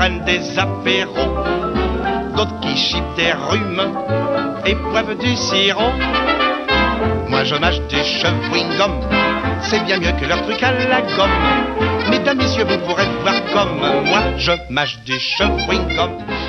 prennent des apéros, d'autres qui chipent des rhumes et boivent du sirop. Moi je mâche des chewing-gum, c'est bien mieux que leur truc à la gomme. Mesdames, messieurs, vous pourrez voir comme moi je mâche des chewing-gum.